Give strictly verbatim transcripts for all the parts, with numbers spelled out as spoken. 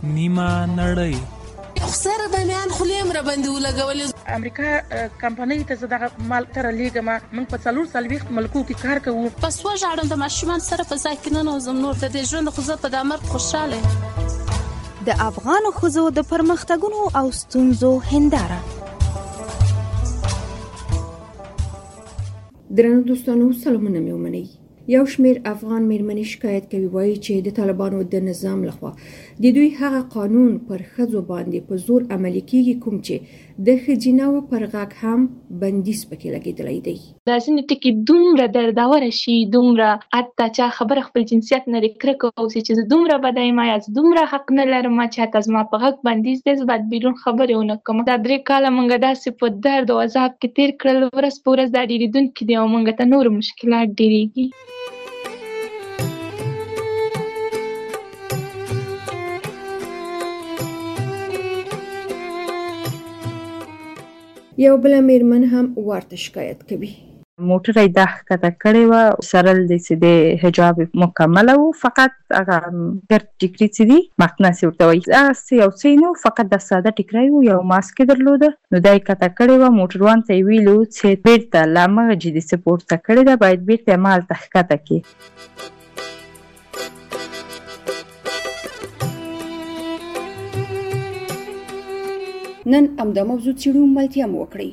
نیمه نړۍ. خو سره د میان خولیم را باندې ولګولې. امریکا کمپنۍ ته زه دغه مال تر لیږم. موږ په څلور څلوېښت ملکو کې کار کوو. پس وژاړم د ماشومان سره په ځای کې ننوځم. نور د دې ژوند خو زه په دا مرګ خوشحاله یم. د افغانو ښځو د پرمختګونو او ستونزو هنداره. درنو دوستانو، سلامونه مې ومنئ. یو شمیر افغان میرمنې شکایت کوي، وایي چې د طالبانو د نظام لخوا د دوی هغه قانون پر ښځو باندې په زور عملي کیږي کوم چې د ښځیناو پر غږ هم بندیز پکې لګېدلی دی. دا ځینې ټکي دومره درداوره شي، دومره حتی چا خبره خپل جنسیت نه لري کرکه اوسي چې زه دومره بده یم یا زه دومره حق نه لرم چې حتی زما په غږ بندیز دی، زه باید بیرون خبرې ونه کړم. دا درې کاله موږ داسې په درد او عذاب کې تېر کړل، ورځ په ورځ دا ډېرېدونکي دي او موږ ته نور مشکلات ډېرېږي. یو بل میرمن هم ورته شکایت کوي. موټر یې دا ښکته کړې وه، سرل دی چې د حجاب مکمله و، فقط هغه ګرد ټیکري چې دي مقناس ورته وایي، هغسې یو څه نه و، فقط د ساده ټیکری و، یو ماسک یې درلوده. نو دا یې کته کړې وه. موټروان ته یې ویلي و چې بېرته له همغه جدي چې پورته کړې ده باید بېرته یې همالته ښکته کړي. نن همدا موضوع څېړو، ملتیا مو وکړئ.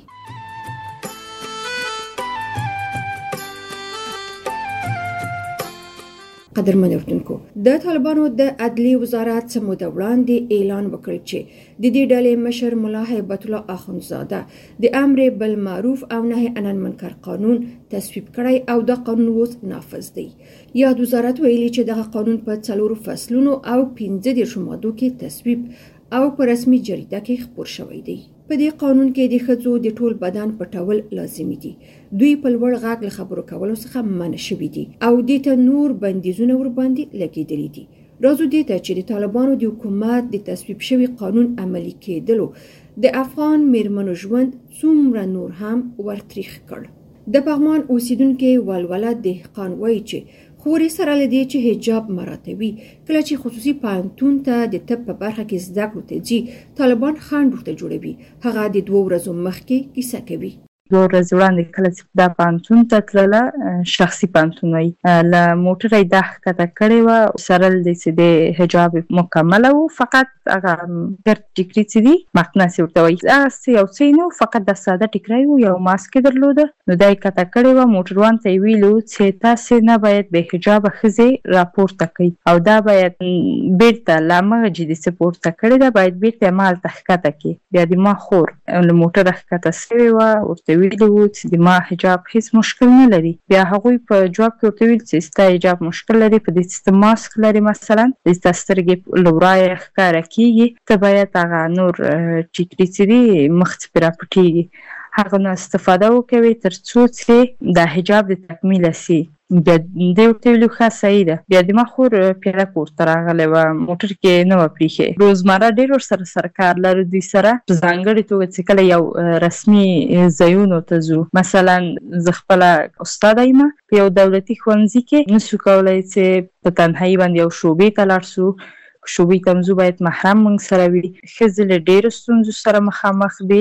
قدرمن اورېدونکو، د طالبانو د عدلیې وزارت څه موده وړاندې اعلان وکړ چې د دې ډلې مشر ملا هیبت الله اخندزاده د امر بالمعروف او نهي عن المنکر قانون تصویب کړی او دا قانون اوس نافذ دی. یاد وزارت ویلي چې دغه قانون په څلورو فصلونو او پنځه دېرشو مادو کې تصویب او په رسمي جریده کې خپور شوی دی. په دې قانون کې د ښځو د ټول بدن پټول لازمي دي. دوی په لوړ غږ له خبرو کولو څخه منع شوي دي او دې ته نور بندیزونه ورباندې لګېدلي دي. راځو دې ته چې د طالبانو د حکومت د تصویب شوي قانون عملي کېدلو د افغان میرمنو ژوند څومره نور هم ورتریخ کړ. د پغمان اوسیدونکي ولوله دهقان وایي چې خوري سره لدی چې حجاب مراتبي کله چې خصوصي پوهنتون ته د طب په برخه کې زده کړو ته ځي، طالبان خنډ ورته جوړوي. هغه د دوه ورځو مخکې کیسه کوي. دوه ورځې وړاندې کله چې دا پوهنتون ته تلله، شخصي پوهنتون وایي، له موټره یې دا ښکته کړې وه، سرل دی چې د حجاب مکمله و، فقط هغه ګرد ټیکري چې دي مقناس یې ورته وایي، هغسې یو څه نه و، فقط د ساده ټیکری و، یو ماسک یې درلوده. نو دا یې کته کړې وه. موټروان ته یې ویلي و چې تاسې نه باید بې حجابه ښځې راپورته کوئ او دا باید بېرته له همغه جدي چې پورته کړې ده باید بېرته یې همالته ښکته کړي. بیا د ما خور له موټره ښکته سوې وه، ورته ویلي وو چې د ما حجاب هیڅ مشکل نه لري. بیا هغوی په جواب کې ورته ویل چې ستا حجاب مشکل لري، په دې چې ته ماسک لري، مثلا د ستا سترګې له ورایه ښکاره کېږي، ته باید هغه نور ټیکري چې دي مخ څه پرې راپټېږي هغه نه استفاده وکوي تر څو چې دا حجاب د تکمیله سي. بیا دې ورته ویلو ښه صحیح ده. بیا د ما خور پیاده کور ته راغلی وه، موټر کې نه وه پرېښې. روزمره ډېر ورسره سره کار لرو دوی سره، په ځانګړې توګه چې کله یو رسمي ځایونو ته ځو، مثلا زه خپله استاده یم په یو دولتي ښوونځي کې، نسو کولی چې په تنهایي باندې یو شعبې ته لاړ سو. شعبې ته ځو باید محرم موږ سره وي. ښځې له ډېرو ستونزو سره مخامخ دي،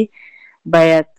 باید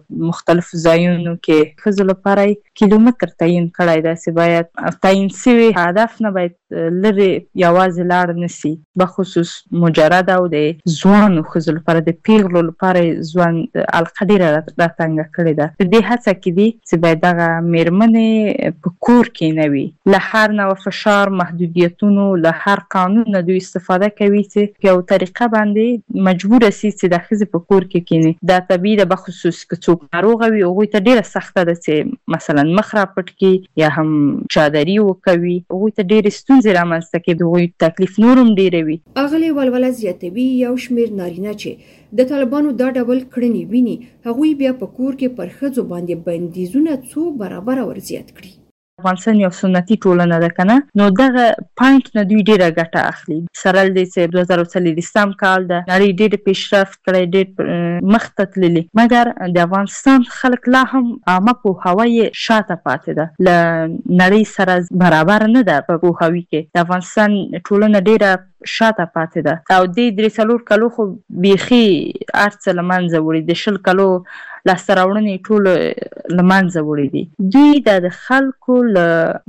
مختلف ځایونو کې ښځو لپاره کیلومتر تعیین کړی ده چې باید تعیین شوي هدف نه باید لرې یوازې لاړ نه سي. بخصوص مجرد او د ځوانو ښځو لپاره د پیغلو لپاره ژوند حلقه ډېره راتنګه کړې ده. په دې هڅه کې دي چې باید دغه میرمنې په کور کې نه وي، له هر نوع فشار، محدودیتونو، له هر قانون نه دوی استفاده کوي چې په یو طریقه باندې مجبوره سي چې د ښځې په کور کې کښېني. دا طبیعي ده، بخصوص که څوک ناروغه وي هغوی ته ډېره سخته ده چې مثلا مخ راپټ کړي یا هم چادري وکوي، هغوی ته ډېرې ستونزې رامنځته کوي، د هغوی تکلیف نور هم ډېروي. اغلې ولوله زیاتوي یو شمېر نارینه چې د طالبانو دا ډول کړنې ویني، هغوی بیا په کور کې پر ښځو باندې بندیزونه څو برابره ورزیات کړي. افغانستان یو سنتي ټولنه ده که نه، نو دغه پاینټ نه دوی ډېره ګټه اخلي. سرل دی چې دوه زره څلېرویشتم کال ده، نړۍ ډېر پیشرفت کړی، ډېر مخ ته تللي، مګر د افغانستان خلک لا هم عامه پوهاوی یې شاته پاتې ده، له نړۍ سره برابر نه ده په پوهاوي کې. د افغانستان ټولنه ډېره شاته پاتې ده او دې درې څلور کلو خو بیخي هر څه له منځه وړي، د شل کلو لاسته راوړنې ټول له منځه وړي دي. دوی د خلکو له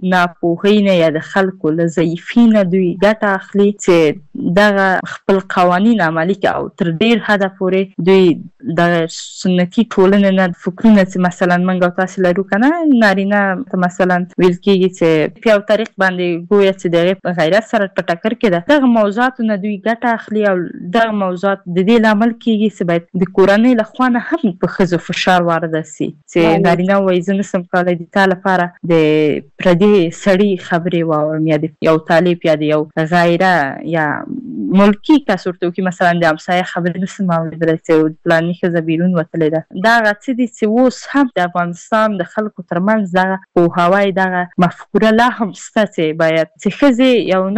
ناپوهۍ نه یا د خلکو له ضعیفۍ نه دوی ګټه اخلي چې دغه خپل قوانین عملي کړي او تر ډیر حده پورې دوی د سنتي ټولنې نه فکرونه چې مثلا موږ او تاسو لرو کنه، نارینه ته مثلا ویل کېږي چې په یو طریق باندې ګویا چې د غیرت سره په ټکر کې ده، دغه موضوعاتو نه دوی ګټه اخلي او دغه موضوعات د دې لامل کېږي چې باید د کورنۍ له خوا نه هم په ښځو فشار وارده سي چې نارینه وایي زه نشم کولی د تا لپاره د پردي سړي خبرې واورم یا د یو طالب یا د یو غیره یا ملکي کس ورته وکړي، مثلا د همسایه خبرې نشم اورېدلی چې فلاني ښځه بیرون وتلې ده. دغه څه دي چې اوس هم د افغانستان د خلکو ترمنځ دغه پوهاوی دغه مفکوره لا هم شته چې باید چې ښځې یو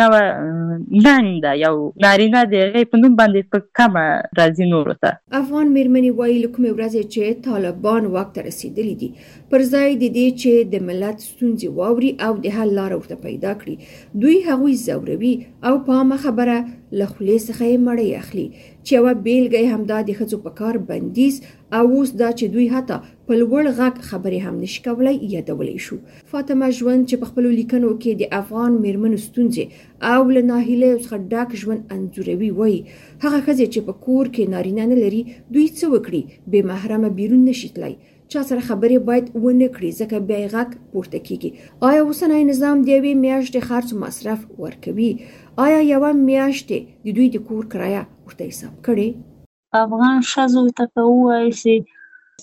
نوه ننګ ده، یو نارینه د هغې په نوم باندې په کمه راځي نورو ته. افغان میرمنې وایي له کومې ورځې چې طالبان واک ته رسېدلي دي پر ځای د دې چې د ملت ستونزې واوري او د حل لاره ورته پیدا کړي، دوی هغوی ځوروي او په عامه خبره له خولې څخه یې مړۍ اخلي چې یوه بیلګه یې همدا د ښځو په کار بندیز او اوس دا چې دوی حتی په لوړ غږ خبرې هم نشي کولی یادولی شو. فاطمه ژوند چې په خپلو لیکنو کې د افغان میرمنو ستونزې او له ناهیلیو څخه ډک ژوند انځوروي وایي هغه ښځې چې په کور کې نارینه نه لري دوی څه وکړي؟ بې محرمه بیرون نشي تللی، چا سره خبرې باید ونه کړي ځکه بیا یې غږ پورته کیږي. آیا اوسنی نظام د یوې میاشتې خرڅ مصرف ورکوي؟ آیا یوه میاشتې د دوی د کور کرایه ورته حساب کړي؟ افغان ښځو ته که ووایي چې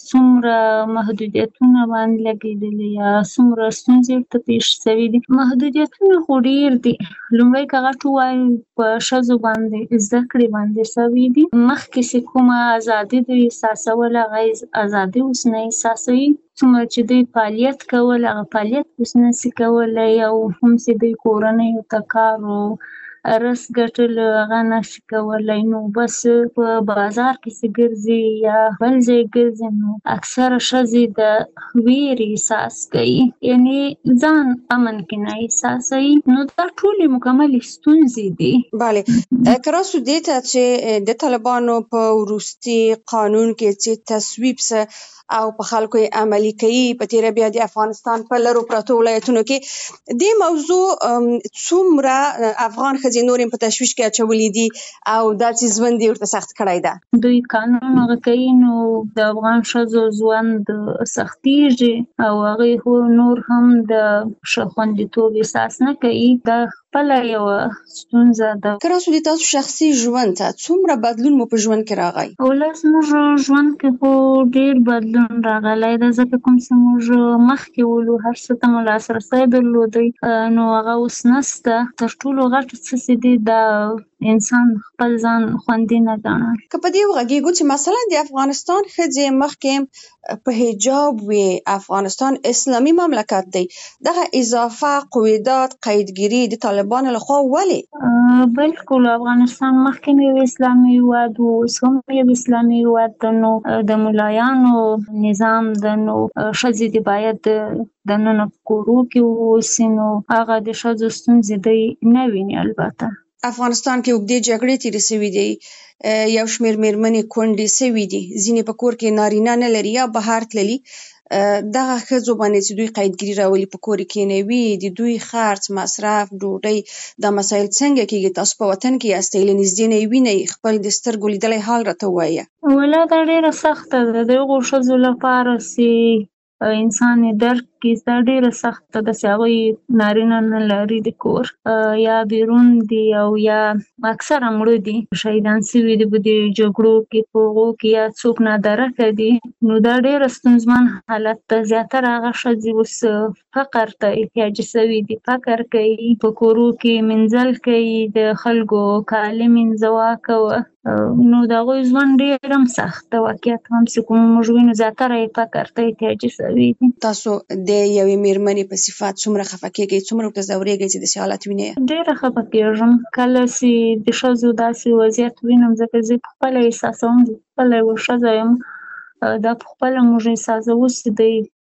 څومره محدودیتونه باندې لګېدلي یا څومره ستونزې ورته پېښ شوي دي، محدودیتونه خو ډېر دي. لومړی که غټ ووایو په ښځو باندې زده کړې باندې شوي دي، مخکې چې کومه ازادي دوی احساسوله هغه ازادي اوس نه احساسوي. څومره چې دوی فعالیت کول هغه فعالیت اوس نشي کولی، او هم چې دوی کورنیو ته کار و رس ګټل هغه نشي کولی، نو بس په بازار کې چې ګرځي یا بل ځای ګرځي نو اکثره ښځې د ویرې احساس کوي، یعنې ځان امن کې نه احساسوي. نو دا ټولې مکملې ستونزې دي. بله که راسو دې ته چې د طالبانو په وروستي قانون کې چې تصویب سه او په خلکو یې عملي کوي په تیره بیا د افغانستان په لرو پرتو ولایتونو کې، دې موضوع څومره افغان ښځې نور هم په تشویش کې اچولي دي او دا چې ژوند یې ورته سخت کړی ده؟ دوی قانون هغه کوي نو د افغان ښځو ژوند سختېږي او هغوی خو نور هم د ښه خوندیتوب احساس نه کوي. دا خپله یوه ستونزه ده. که راسو د تاسو شخصي ژوند ته څومره بدلون مو په ژوند کې راغی؟ اوله زموږ ژوند کې خو ډېر بدلون راغلی ده، ځکه کوم چې موږ مخکې ولو هر څه ته مو لاسرسی درلودی نو هغه اوس نشته. تر ټولو غټ څه چې دی دا انسان خپل ځان خوندي نه ګڼي. که په دې وغږېږو چې مثلا د افغانستان ښځې مخکې په حجاب وي، افغانستان اسلامي مملکت دی، دغه اضافه قویدات قیدګیري د طالبانو لخوا ولې؟ بلکل افغانستان مخکې یو اسلامي هېواد و، اوس هم یو اسلامي هېواد ده، نو د ملایانو نظام ده، نو ښځې دې باید دننه په کورو کې واوسي، نو هغه د ښځو ستونزې دی نه ویني. البته افغانستان کې اوږدې جګړې تېرې شوي دي، یو شمېر مېرمنې کونډې شوي دي، ځینې په کور کې نارینه نه لري یا بهر تللي، دغه ښځو باندې چې دوی قیدګیري راولي په کور کې کېنوي، د دوی خرڅ مصرف ډوډۍ دا مسایل څنګه کېږي؟ تاسو په وطن کې یاستئ، له نږدې نه یې وینئ، خپل د سترګو لیدلی حال راته ووایه. والله دا ډېره سخته ده د هغو ښځو لپاره چې انسان یې درک کړي، دا ډېره سخته ده چې هغوی نارینه نه لري د کور، یا بیرون دي او یا اکثره مړه دي، شهیدان شوي دي په دې جګړو کې، په هغو کې یا څوک نادرکه دي. نو دا ډېره ستونزمن حالت ده. زیاتره هغه ښځې اوس فقر ته احتیاجي شوي دي، فقر کوي، په کورو کې مینځل کوي، د خلکو کالي مینځه کوه، نو د هغوی ژوند ډېر هم سخت ده. واقعیت هم چې کوم موږ وینو زیاتره یې فقر ته احتیاجي شوي دي. تاسو د یوې مېرمنې په صفت څومره خفه کېږئ، څومره ورته ځورېږئ چې داسې حالت وینئ؟ ډېره خفه کېږم کله چې د ښځو داسې وضعیت وینم، ځکه زه پخپله احساسوم، زه پخپله یوه ښځه یم، دا پخپله موږ احساسوو چې دی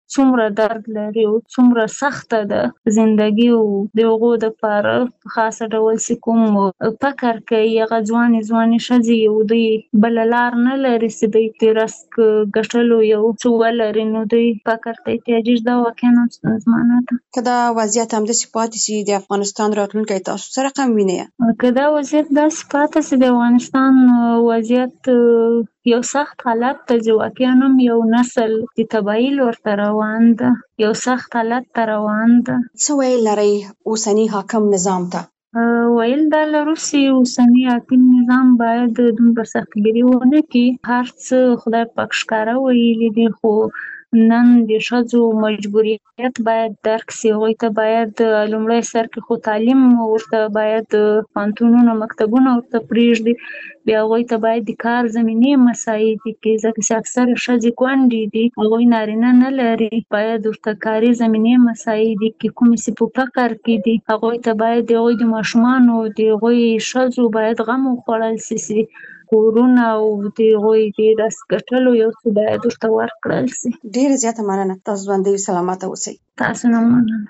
څومره درد لري او څومره سخته ده زندگی او د هغو دپاره په خاصه ډول چې کوم فکر کوي هغه ځوانې ځوانې ښځې یو دوی بله لار نه لري چې دوی ترې رزق ګټلو یو څه ولري نو دوی فکر ته احتیاجي ده واقعا ستونزمنه ده. که دا وضعیت همداسې پاتې شي د افغانستان راتلونکی تاسو څه رقم وینئ؟ که دا وضعیت داسې پاتې شي د افغانستان وضعیت یو سخت حالت ته چې واقعا هم یو نسل د تباهي لور ته روان ده، یو سخت حالت ته روان ده. څه ویل لرئ اوسني حاکم نظام ته؟ ویل دا لرو چې اوسني حاکم نظام باید دومره سختګیري ونه کړي. هر څه خدای پاک ښکاره ویلي دي خو نن د ښځو مجبوریت باید درک شي. هغوی ته باید لومړی سر کې خو تعلیم ورته باید پوهنتونونه مکتبونه ورته پرېږدي، بیا هغوی ته باید د کار زمینې مساعدې کړي ځکه چې اکثره ښځې کونډې دي، هغوی نارینه نه لري. باید ورته کاري زمینې مساعدې کړي. کومې چې په فقر کې دي هغوی ته باید د هغوی د ماشومانو د هغوی ښځو باید غم وخوړل شي چې کورونه او د هغوی د رزق ګټلو یو څه باید ورته ورکړل شي. ډېره زیاته مننه. تاسو ژوندۍ سلامته اوسئ. تاسو نه مننه.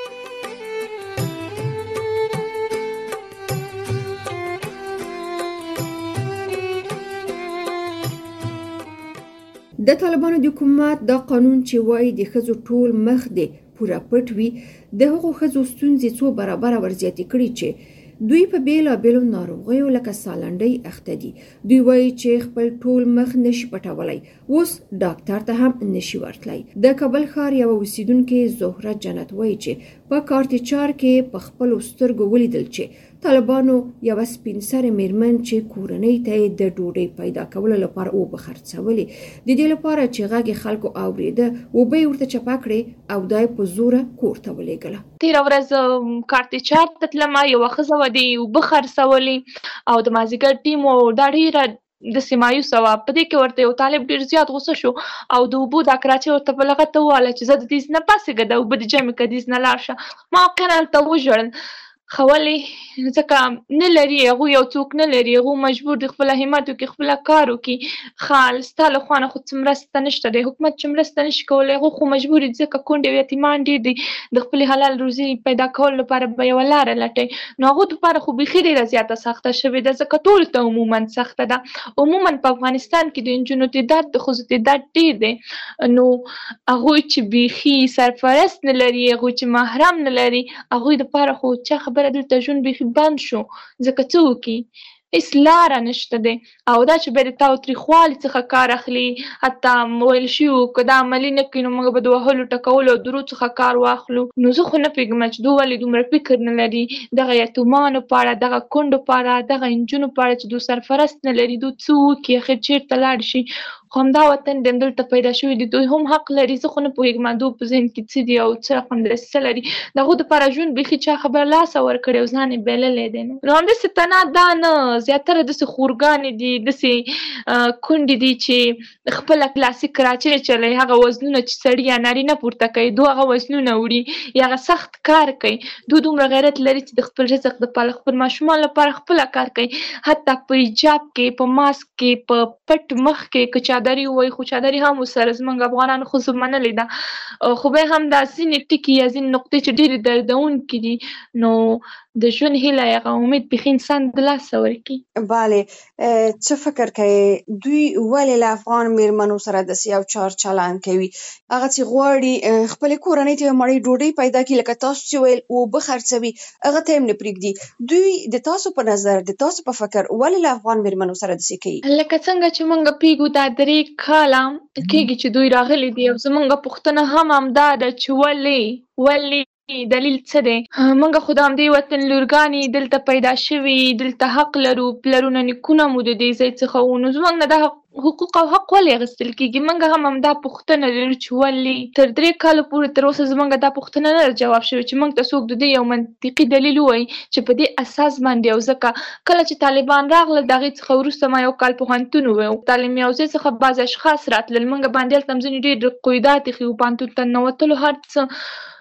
د طالبانو د حکومت دا قانون چې وایي د ښځو ټول مخ دی پوره پټ وي د هغو ښځو ستونزې څو برابره ورزیاتې کړي چې دوی په بیلابیلو ناروغیو لکه سالنډۍ اخته دي. دوی وایي چې خپل ټول مخ نشي پټولی، اوس ډاکټر ته هم نشي ورتلی. د کابل ښار یوه اوسیدونکې زهره جنت وایي چې په کارتچار کې په خپلو سترګو ولیدل چې طالبانو یوه سپین سرې میرمن چې کورنۍ ته یې د ډوډۍ پیدا کولو لپاره اوبه خرڅولې، د دې لپاره چې غږ یې خلکو اورېده اوبه یې ورته چپه کړې او دا یې په زوره کور ته ولېږله. تېره ورځ کارتچار ته تلمه یوه ښځه وه د اوبه خرڅولې او د مازدیګر ټیم و دا ډېره داسې مایوسه وه. په دې کې ورته یو طالب ډېر زیات غوسه شو او د اوبو دا کراچۍ ورته په لغته ووهله چې زه د دې نه پاسېږه د اوبه د جمع که دې نه لاړ شه. ما واقعا هلته وژړل خو ولې ځکه نه لري هغوی یو څوک نه لري، هغوی مجبور دي خپله همت وکړي خپله کار وکړي. ښه ستا له خوا نه خو څه مرسته نشته دی، حکومت چې مرسته نشي کولی هغوی خو مجبور دي ځکه کونډې او یتیمان ډېر دي د خپلې حلال روزي پیدا کولو لپاره به یوه لاره لټوي. نو هغوی دپاره خو بیخي ډېره زیاته سخته شوې ده ځکه ټولو ته عموما سخته ده. عموما په افغانستان کې د نجونو تعداد د ښځو تعداد ډېر دی، نو هغوی چې بیخي سرپرست نه لري، هغوی چې محرم نه لري، هغوی دپاره خو چا خبره دلته ژوند بیخي بند شو ځکه څه وکړي هېڅ لاره نشته دی. او دا چې بیا د تاوتریخوالي څخه کار اخلي، حتی ویل شوي وو که دا عملي نه کړي نو موږ به د وهلو ټکولو او درو څخه کار واخلو. نو زه خو نه پوهېږم چې دوی ولې دومره فکر نه لري دغه یتیمانو په اړه، دغه کونډو په اړه، دغه نجونو په اړه چې دوی سرپرست نه لري، دوی څه وکړي اخر چېرته لاړ شي. خو همدا وطن دی همدلته پیدا شوي دي، دوی هم حق لري. زه خو نه پوهېږم دوی په ذهن کې څه دي او څه رقم دسیسه لري. د هغو دپاره ژوند بیخي چا خبره لاسه ورکړی او ځان یې بایللی دی. نو همداسې تنها دا نه، زیاتره داسې خورګانې دي، داسې کونډې دي چې خپله کلاسیک کراچۍ چلوي، هغه وزنونه چې سړي یا نارینه پورته کوي دوی هغه وزنونه وړي یا هغه سخت کار کوي. دوی دومره غیرت لري چې د خپل رزق دپاره خپل ماشومان لپاره خپله کار کوي، حتی په حجاب کې، په ماسک کې، په پټ مخ کې که چادري ووایي خو چادري هم ورسره زموږ افغانانو ښځو منلې ده. خو بیا هم دا ځینې ټکي یا ځینې نقطې چې ډېرې دردونکي دي نو د ژوند هیله هغه امید بیخي انسان د لاسه ورکړي. بله څه فکر کوې دوی ولې له افغان میرمنو سره داسې یو چار چلند کوي؟ هغه چې غواړي خپلې کورنۍ ته یو مړۍ ډوډۍ پیدا کړي لکه تاسو چې ویل اوبه خرڅوي هغه ته یې هم نه پرېږدي. دوی د تاسو په نظر د تاسو په فکر ولې له افغان میرمنو سره داسې کوي؟ لکه څنګه چې موږ پوهېږو دا درې کاله کېږي چې دوی راغلي دي او زموږ پوښتنه هم همدا ده چې ولې ولې دلیل څه دی؟ موږ خو د همدې وطن لورګانې دلته پیدا شوي، دلته حق لرو، پلرونه نیکونه مو د دې ځای څخه وو، نو زموږ نه دا حقوق او حق ولې اخیستل کېږي؟ موږ هم همدا پوښتنه لرو چې ولې. تر درې کالو پورې تر اوسه زموږ دا پوښتنه نه ده جواب شوې چې موږ ته څوک د دې یو منطقي دلیل ووایي چې په دې اساس باندې. او ځکه کله چې طالبان راغلل د هغې څخه وروسته ما یو کال پوهنتون وویل، تعلیم یافتې څخه بعض اشخاص راتلل، موږ باندې هلته هم ځینې ډېر قیودات ایښي وو، پوهنتون ته ننوتلو هر څه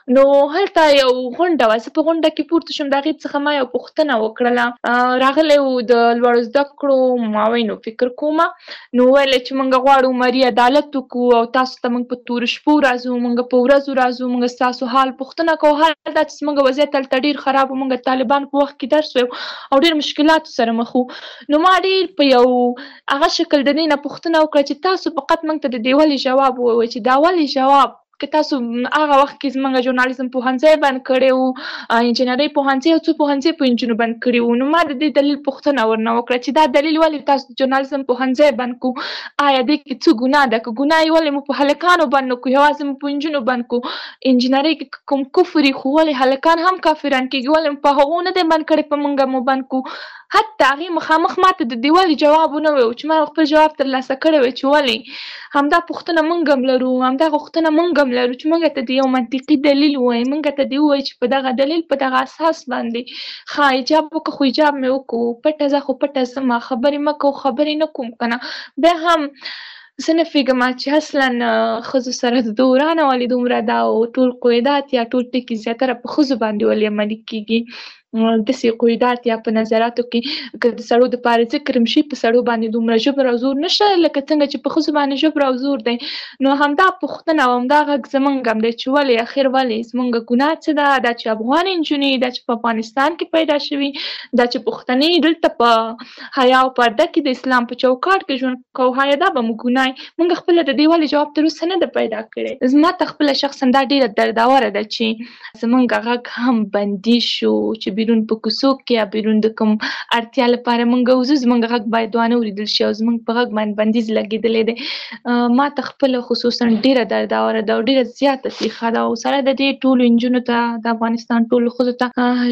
نو هلته یو غونډه وه، زه په غونډه کې پورته شوم، د هغې څخه ما یو پوښتنه وکړله، راغلی و د لوړو زده کړو معاون فکر کومه، نو ویل چې موږ غواړو مري عدالت وکړو او تاسو ته موږ په تورو شپو راځو، موږ په ورځو راځو، موږ ستاسو حال پوښتنه کوو. حال دا چې زموږ وضعیت هلته ډېر خراب و، موږ د طالبانو په وخت کې درس ویو او ډېر مشکلاتو سره مخ وو. نو ما ډېر په یو هغه شکل د دې نه پوښتنه وکړه چې تاسو فقط موږ ته د دې ولې جواب ووایئ چې دا ولې جواب که تاسو هغه وخت کې زموږ ژورنالیزم پوهنځی بند کړی و، انجینرۍ پوهنځی او څو پوهنځي په نجونو بند کړي وو. نو ما د دې دلیل پوښتنه ورنه وکړه چې دا دلیل ولې تاسو ژورنالیزم پوهنځی بند کړو، آیا دې کې څه ګناه ده؟ که ګناه یې ولې مو په هلکانو بند نه کړو، یوازې مو په نجونو بند کړو؟ انجینرۍ کې کوم کفر یې خو ولې هلکان هم کافران کېږي، ولې مو په هغو نه دی بند کړی، په موږ مو بند کړو؟ حتی هغې مخامخ ما ته د دې ولې جواب ونه ویو چې ما خپل جواب ترلاسه کړی وی چې ولې. همدا پوښتنه موږ هم لرو، همدا غوښتنه موږ هم لرو چې موږ ته د یو منطقي دلیل ووایي، موږ ته دې ووایي چې په دغه دلیل په دغه اساس باندې ښه حجاب وکړه، خو حجاب مې وکړو، پټه ځه خو پټه ځمه، خبرې مه کوو خبرې نه کوم که نه. بیا هم زه نه پوهېږم چې اصلا ښځو سره د دورانه ولې دومره دا او ټول قیودات یا ټول ټکي زیاتره په ښځو باندې ولې عملي کېږي. داسې قیودات یا په نظراتو کې که د سړو دپاره ذکر هم شي، په سړو باندې دومره ژبر او زور نشته لکه څنګه چې په ښځو باندې ژبر او زور دی. نو همدا پوښتنه او همدا غږ زموږ هم دی چې ولې اخر ولې زموږ ګناه څه ده؟ دا چې افغان نجونې دا چې په افغانستان کې پیدا شوي، دا چې پښتنې دلته په حیا او پرده کې د اسلام په چوکاټ کې ژوند کوو، حیا دا به مو ګناه وي؟ موږ خپله د دې ولې جواب تر اوسه نه ده پیدا کړی. زما ته خپله شخصا دا ډېره دردوره ده چې زموږ غږ هم بندي شو، چې بیرون په کوڅو کې یا بیرون د کوم اړتیا لپاره موږ وځو، زموږ غږ باید وانه اورېدل شي او زموږ په غږ باندې بندیز لګېدلی دی. ما ته خپله خصوصا ډېره دردوره ده او ډېره زیاته تریخه ده او سره د دې ټولو نجونو ته د افغانستان ټولو ښځو ته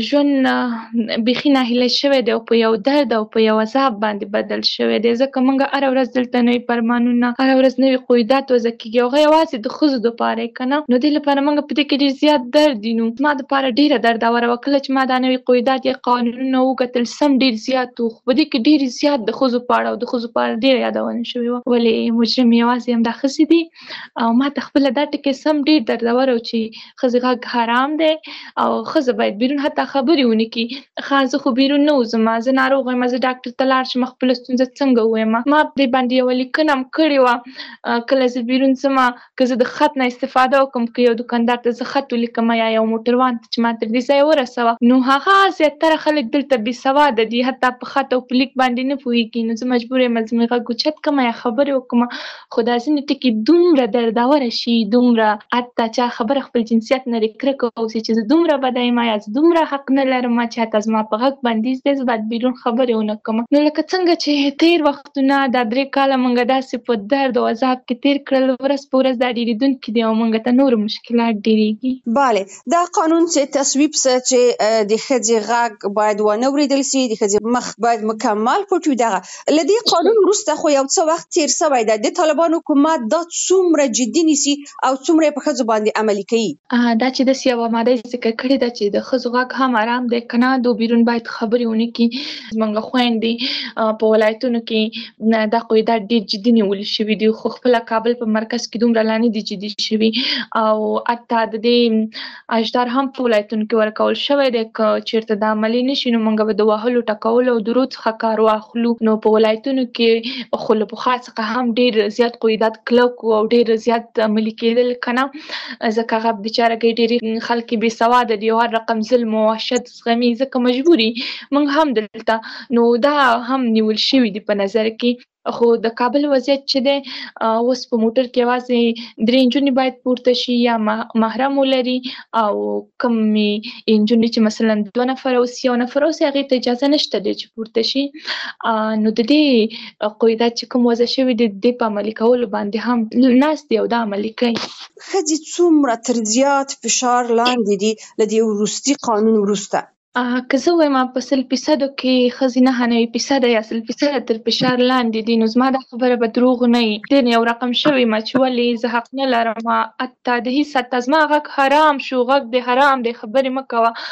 ژوند بیخي ناهیلی شوی دی او په یو درد او په یو عذاب باندې بدل شوی دی، ځکه موږ هره ورځ دلته نوي فرمانونه، هره ورځ نوي قیودات وضع کېږي او هغه یوازې د ښځو دپاره یې که نه. نو دې لپاره موږ په دې کې ډېر زیات درد دي. نو زما دپاره ډېره دردوره وه کله چې ما دا نوي قیودات یا قانونونه وکتل، سم ډېر زیات وو، خو په دې کې ډېر زیات د ښځو په اړه او د ښځو په اړه ډېره یادونه شوې وه، ولې مجرم یوازې همدا ښځې دي. او ما ته خپله دا ټکی سم ډېر دردور و چې ښځې غږ حرام دی او ښځه باید بیرون حتی خبرې ونه کړي. ښه زه خو بیرون نه وځم، زه ناروغه یم، زه ډاکټر ته لاړ شم، خپله ستونزه څنګه ووایم. ما په دې باندې یوه لیکنه هم کړې وه، کله زه بیرون ځم که زه د خط نه استفاده وکړم، که یو دوکاندار ته زه خط ولیکم یا یو موټروان ته چې ما تر دې ځایه ورسوه، نو هغه زیاتره خلک دلته بې سواده دي، حتی په خط او په لیک باندې نه پوهېږي. نو زه مجبوره یم زموږ غږ اوچت کړم یا خبرې وکړم. خو دا ځینې ټکي دومره دردوره شي، دومره حتی چا خبره خپل جنسیت نه دې کرکه اوسي چې زه دومره بده یم یا زه دومره حق نه لرم چې حتی زما په غږ بندیز دی، زه باید بیرون خبرې ونه کړم. نو لکه څنګه چې تېر وختونه دا درې کاله موږ داسې په درد او عذاب کې تېر کړل، ورځ په ورځ دا ډېرېدونکي دي او موږ ته نور مشکلات ډېرېږي. بله، دا قانون چې تصویب څه چې د ښځې غږ باید ونه اورېدل سي، د ښځې مخ باید مکمل پټ وي. دغه له دې قانون وروسته خو یو څه وخت تېر سوی ده، د طالبانو حکومت دا څومره جدي نیسي او څومره یې په ښځو باندې عملي کوي؟ دا چې داسې یوه ماده یې ذکر کړې ده چې د ښځو غږ هم حرام دی که نه، د بیرون باید خبرې ونه کړي. زموږ خویندې په ولایتونو کې دا قیودات ډېر جدي نیول شوي دي، خو خپله کابل په مرکز کې دومره لا نه دي جدي شوي او حتی د دې اجدار هم په ولایتونو کې ورکول شوی دی. که چېرته دا عملي نه شي نو موږ به د وهلو ټکولو او درود څخه کار واخلو. نو په ولایتونو کې خو له پخوا څخه هم ډېر زیات قیودات کلک او ډېر زیات عملي کېدل که نه، ځکه هغه بېچارهګۍ ډېرې خلک یې بې سواده دي او هر رقم ظلم او وحشت زغمي، ځکه مجبوري موږ هم دلته. نو دا هم نیول شوي دي په نظر کې. خو د کابل وضعیت چې دی اوس په موټر کې یوازې درې نجونې باید پورته شي یا محرم ولري او کمې نجونې چې مثلا دوه نفره اوسي یو نفر اوسي هغې ته اجازه نشته دی چې پورته شي. نو د دې قیودات چې کوم وضع شوي دي د دې په عملي کولو باندې هم ناست دي او دا عملي کوي. ښځې څومره تر زیات فشار لاندې دي له دې وروستي قانون وروسته؟ که زه وایم په سل فیصدو کې ښځې نهه نوي فیصده یا سل فیصده تر فشار لاندې دي، نو زما دا خبره به دروغ نه وي. ډېر یو رقم شوی ما چې ولې زه حق نه لرم، حتی د هېڅ حتی زما غږ حرام شو، غږ دې حرام دی، خبرې مه کوه.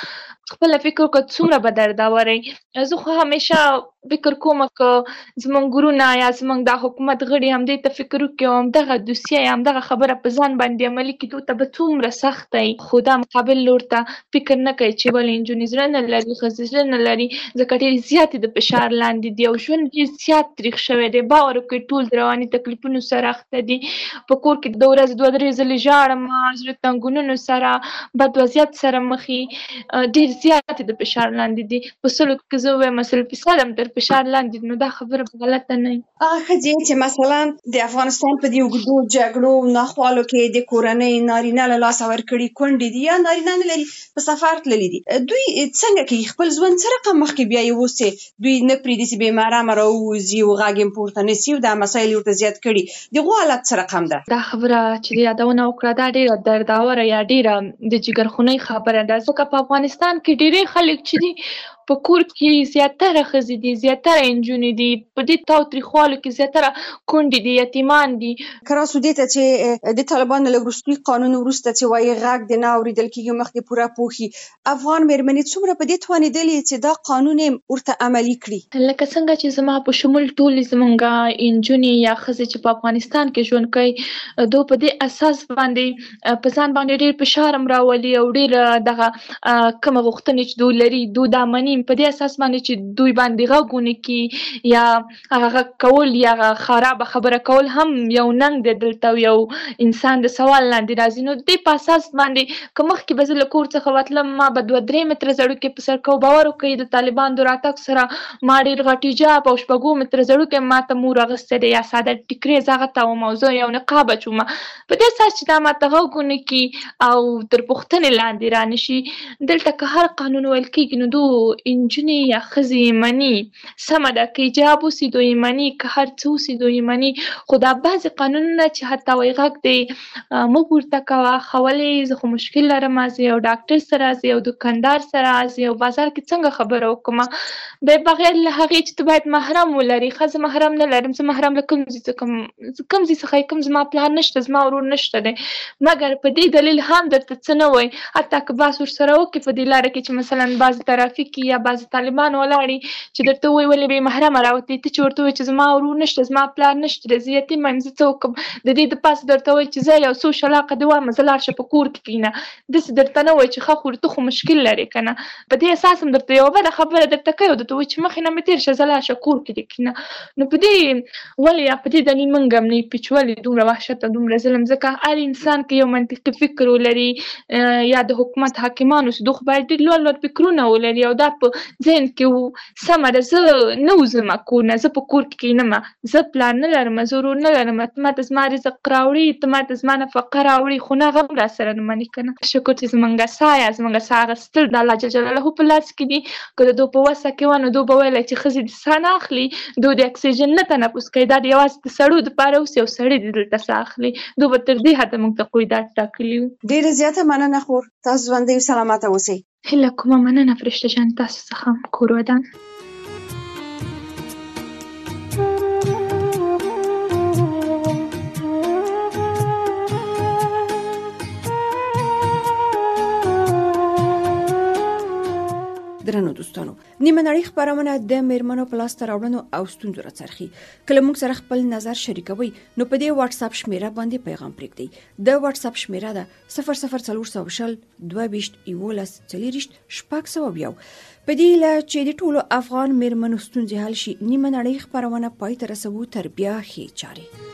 خپل فکر وکړ څومره به درداوره وي. زه خو همیشه فکر کوم که زمونږ ګرونا یا زمونږ دا حکومت غړي همدې ته فکر وکړي او همدغه دوسیه یا همدغه خبره په ځان باندې عملي کړي، دوی ته به څومره سخته وي. خو دا مقابل لور ته فکر نه کوي چې ولې نجونې زړه نه لري، ښځې زړه نه لري، ځکه ډېرې زیاتې د فشار لاندې دي او ژوند ډېر زیات تریخ شوی دی. باور وکړئ ټول د رواني تکلیفونو سره اخته دي. په کور کې د ورځې دوه درې ځلې ژاړم، زړه تنګونونو سره، بد وضعیت سره مخ یي، ډېر زیاتې د فشار لاندې دي. په سلو کې زه ووایم سل فیصده هم تر فشار لاندې، نو دا خبره به غلطه نه وي. هغه ښځې چې مثلا د افغانستان په دې اوږدو جګړو ناخوالو کې د کورنۍ نارینه له لاسه ورکړي کونډې دي یا نارینه نه لري په سفر تللي دي، دوی څنګه کوي خپل ژوند څه رقم مخکې بیایي؟ اوسې دوی نه پرېږدي چې بې محرمه راووځي او غږ یې پورته نه سي او دا مسایل یې ورته زیات کړي. د هغو حالت څه رقم ده؟ دا خبره چې یادونه وکړه دا ډېره درداوره یا ډېره د جګرخونۍ خبره ده، ځکه په افغانستان کې ډېری خلک چې دي په کور کې زیاتره ښځې دي، زیاتره نجونې دي، په دې تاوتریخوالو کې زیاتره کونډې دي، یتیمان دي. که راسو دې ته چې د طالبانو له وروستي قانون وروسته چې وایي غږ دې نه اورېدل کېږي مخکې پوره پوه شي، افغان مېرمنې څومره په دې توانېدلې چې دا قانون یې ورته عملي کړي؟ لکه څنګه چې زما په شمول ټولې زمونږ نجونې یا ښځې چې په افغانستان کې ژوند کوي، دوی په دې اساس باندې په ځان باندې ډېر فشار هم راولي او ډېر دغه کومه غوښتنې چې دوی لري دوی دا مني، په دې اساس باندې چې دوی باندې غږ ونه کړي یا هغه غږ کول یا خرابه خبره کول هم یو ننګ دی دلته، یو انسان د سوال لاندې راځي. نو د دې په اساس باندې که مخکې به زه له کور څخه وتلم ما به دوه درې متره زړوکې په سر کوو. باور وکړئ د طالبانو د راتګ سره ما ډېر غټ حجاب او شپږو متره زړوکې ما ته مور اغوستی دی یا ساده ټیکرې زه هغه ته وم او زه یو نقاب اچوم، په دې اساس چې دا ما ته غږ ونه کړي او تر پوښتنې لاندې رانشي. دلته که هر قانون ویل کېږي نو دو نجونې یا ښځې مني، سمه ده که حجاب اوسي دوی مني، که هر څه اوسي دوی مني، خو دا بعضې قانونونه چې حتی وایي غږ دی مه پورته کوه، ښولې زه خو مشکل لرم، زه یو ډاکټر سره، زه یو دوکاندار سره، زه یو بازار کې څنګه خبره وکړم، بیا بغیر له هغې چې ته باید محرم ولري. ښه زه محرم نه لرم، زه محرم له کوم ځای څخه کوم ځای څخه کوم زما پلار نشته، زما ورور نشته دی، مګر په دې دلیل هم درته څه نه وایي. حتی که بحث ورسره وکړي په دې لاره کې چې مثلا بعضې ترافیک یا بعضې طالبان ولاړي چې درته وایي ولې بې محرمه راوتې، ته چې ورته وایي چې زما ورور نشته، زما پلار نشته دی، زه یتیم یم، زه څه وکړم، د دې د پاسه درته وایي چې زه یو څو شلاقه دې وایم زه لاړ شه په کور کې کښېنه، داسې درته نه وایي چې ښه خو ته خو مشکل لرې که نه. په دې اساس هم درته یوه بده خبره درته کوي او درته وایي چې مخکې نه مې تېر شه زه لاړ شه کور کې دې کښېنه. نو په دې ولې یا په دې دلیل موږ هم نه پېچ ولې دومره وحشت او دومره ظلم، ځکه هر انسان که یو منطقي فکر ولري یا د حکومت حاکمان اوسي دوی خو باید ډېر لوړ لوړ فکرونه ولري او دا په ذهن کې و سمه ده زه نه وځم کور نه، زه په کور کې کښېنم، زه پلار نه لرم، زه ورور نه لرم، ته ما ته زما رزق راوړي، ته ما ته زما نفقه راوړي، خو نه هغه هم راسره نه مني که نه. شکر چې زمونږ ساه یا زمونږ ساه اخیستل د الله جل جلاله په لاس کې دي. که د دوی په وسه کې وه نو دوی به ویلی چې ښځې د ساه نه اخلي، دوی د اکسیجن نه تنفس کوي، دا د یوازې د سړو دپاره اوس یو سړی دی دلته ساه اخلي، دوی به تر دې حده موږ ته قیودات ټاکلي وو. ډېره زیاته مننه خور، تاسو ژوندۍ او سلامته اوسئ. هیله کومه مننه فرشته جان، تاسو څخه کور ودان. درنو دوستانو، نیمه نړۍ خپرونه د میرمنو په لاسته راوړنو او ستونزو راڅرخي. کله موږ سره خپل نظر شریکوي نو په دې واتس اپ شمیره باندې پیغام پرېږدئ. د واتس اپ شمیره ده صفر صفر څلور سوه شل دوه ویشت یولس څلېرویشت شپږ سوه یو. په دې هیله چې د ټولو افغان میرمنو ستونزې حل شي، نیمه نړۍ خپرونه پای ته رسوو تر بیا ښې چارې.